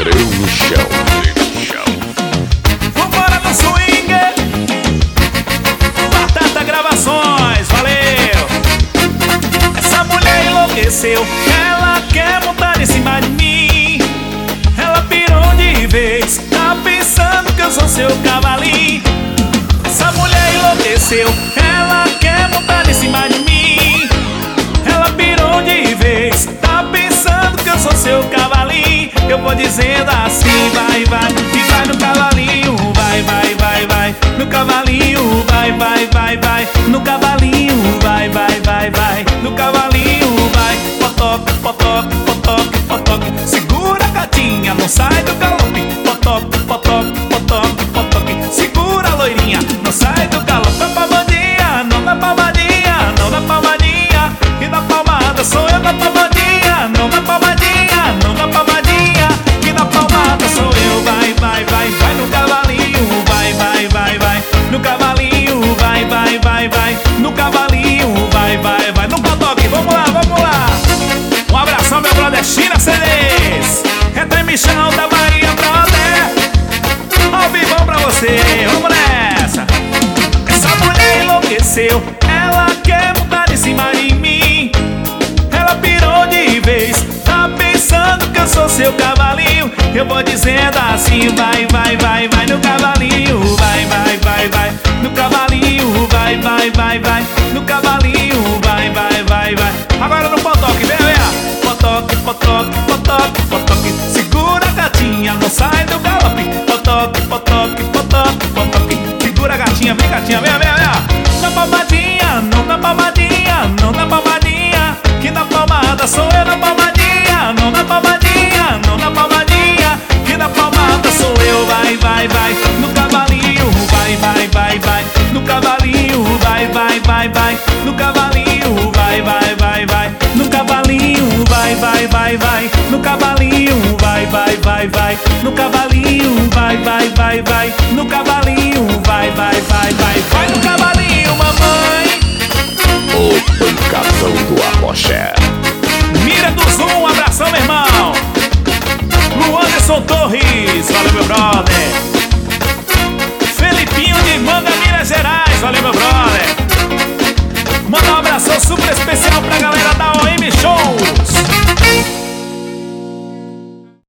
Breu no chão. Vambora no swing, Batata Gravações, valeu! Essa mulher enlouqueceu, ela quer montar em cima de mim. Ela pirou de vez, tá pensando que eu sou seu cavalinho. Essa mulher enlouqueceu, ela quer montar em cima de mim. Ela pirou de vez, tá pensando que eu sou seu cavalinho. Eu vou dizendo assim, vai, vai, e vai no cavalinho, vai, vai, vai, vai, no cavalinho, vai, vai, vai, vai, no cavalinho, vai, vai, vai, vai, no cavalinho, vai. Potoque, potoque, potoque, potoque, segura a gatinha, não sai do galope. Potoque, potoque, potoque, potoque, segura a loirinha, não sai do galope. Dá palmadinha, não dá palmadinha, não dá palmadinha, e na palmada sou eu da palmadinha, não dá palmadinha, não dá palmadinha, e na palmada sou eu. Vai, vai, vai, vai no cavalinho, vai, vai, vai, vai, no cavalinho, vai, vai, vai, vai, no cavalinho, vai, vai, vai, no potoque. Vamos lá, vamos lá. Um abração, meu brother China CDs, retremichão da Bahia, brother, ao vivão pra você, vamos nessa. Essa mulher enlouqueceu, ela quer montar em cima de mim. Ela pirou de vez, tá pensando que eu sou seu cavalinho. Eu vou dizendo assim, vai, vai, vai, vai no cavalinho, vai, vai, vai, vai, no cavalinho, vai, vai, vai, vai, no cavalinho, vai, vai, vai, vai. Agora no potoque, vem, vem, potoque, potoque,